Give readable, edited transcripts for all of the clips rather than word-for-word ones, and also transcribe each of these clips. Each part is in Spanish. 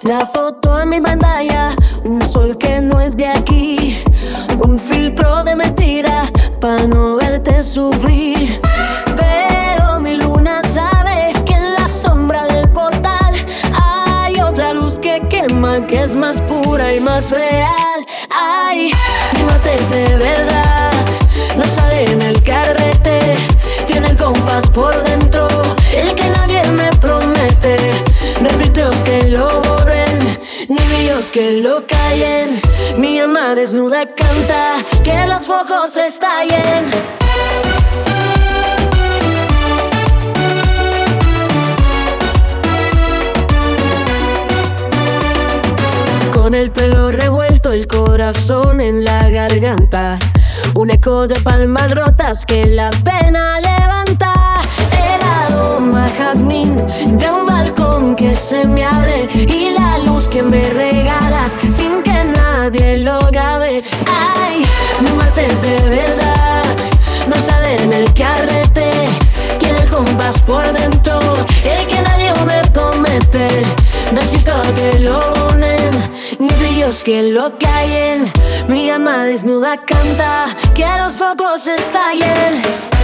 La foto en mi pantalla, un sol que no es de aquí, un filtro de mentira pa' no verte sufrir. Pero mi luna sabe que en la sombra del portal hay otra luz que quema, que es más pura y más real. Ay, mi mate es de verdad, no sale en el carrete, tiene el compás por dentro, el que nadie me promete. No hay filtros que lo borren, ni brillos que lo callen. Mi alma desnuda canta, que los focos estallen. Con el pelo revuelto, el corazón en la garganta, un eco de palmas rotas que la pena levanta. El aroma jazmín de un balcón que se me abre y la luz que me regalas sin que nadie lo grabe. Ay, mi mate es de verdad, no sale en el carrete, tiene el compás por dentro, el que nadie me promete. No necesito que lo unen, ni brillos que lo callen. Mi alma desnuda canta, que los focos estallen.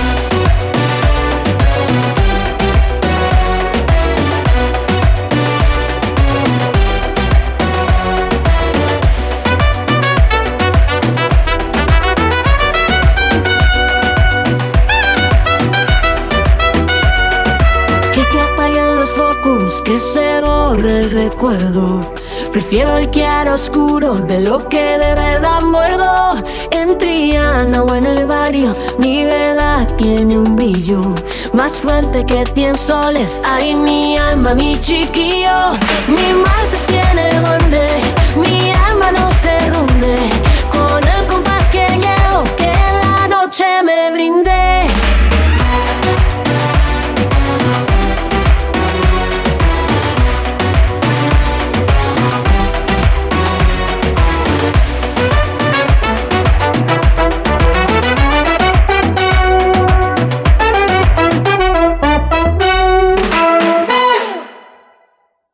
Que apaguen los focos, que se borre el recuerdo. Prefiero el claro oscuro de lo que de verdad muerdo. En Triana o en el barrio, mi verdad tiene un brillo más fuerte que 100 soles. Ay, mi alma, mi chiquillo. Mi martes tiene duende, mi alma no